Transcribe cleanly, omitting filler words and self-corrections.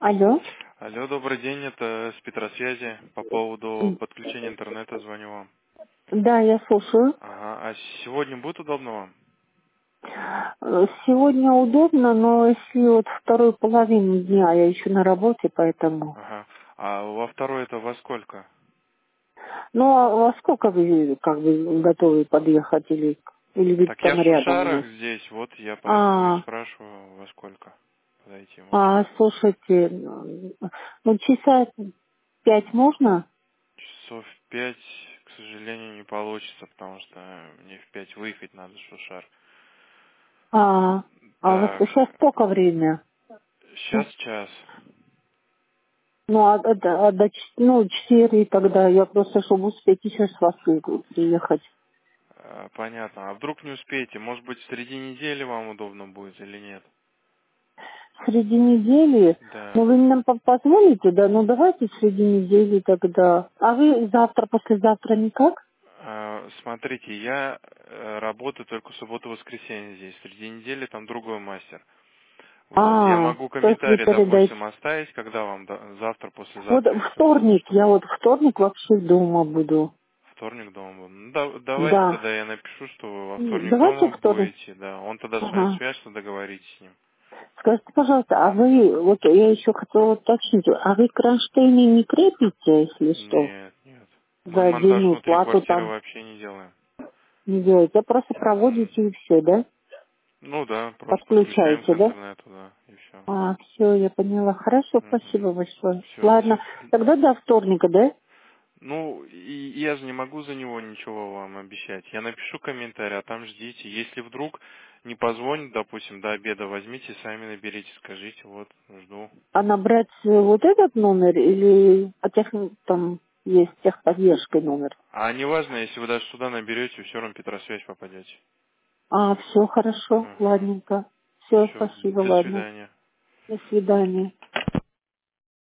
Алло. Алло, добрый день, это с Петросвязи. По поводу подключения интернета звоню вам. Да, я слушаю. Ага, а сегодня будет удобно вам? Сегодня удобно, но если вот вторую половину дня я еще на работе, поэтому. Ага. А во второй это во сколько? Ну, а во сколько вы как бы готовы подъехать или вы Так я там в рядом у Шушарах нас? здесь, вот я поэтому и А, спрашиваю, во сколько подойти можно. слушайте, ну часа 5 можно? Часов в 5, к сожалению, не получится, потому что мне в 5 выехать надо в Шушар. А, а вот Так, сейчас сколько время? сейчас час. Ну, ну, 4 тогда я просто, чтобы успеть еще с вас приехать. Понятно. А вдруг не успеете? Может быть, среди недели вам удобно будет или нет? Среди недели, Да. ну вы нам позволите, да, ну давайте среди недели тогда. А вы завтра, послезавтра никак? Смотрите, я работаю только субботу-воскресенье здесь. Среди недели там другой мастер. Вот. Я могу То есть вы комментарий, передаете. допустим, оставить, когда вам завтра, Вот послезавтра, если удобно, вторник, я чтобы вот вторник вообще дома буду. вторник дома был. Ну, давайте Да. тогда я напишу, что вы во вторник Давайте дома вторник. будете, да. Он тогда с вами Ага. свяжется, договоритесь с ним. Скажите, пожалуйста, а вы, вот я еще хотела уточнить, а вы кронштейны не крепите, если что, Нет, нет. Мы за монтаж отдельную внутри плату квартиры там вообще не делаем. не делаете, а просто проводите и все, да? Ну да, просто подключаем к Подключаете, да? интернету, да, и все. Все, я поняла. Хорошо, спасибо большое. Все, Ладно, тогда до вторника, да? Ну, и я же не могу за него ничего вам обещать. Я напишу комментарий, а там ждите. Если вдруг не позвонит, допустим, до обеда, возьмите, сами наберите, скажите, вот, жду. А набрать вот этот номер или там есть техподдержкой номер? А неважно, если вы даже сюда наберете, все равно Петросвязь попадете. Все хорошо, Угу. ладненько. Все, Все, спасибо, до ладно. свидания. До свидания.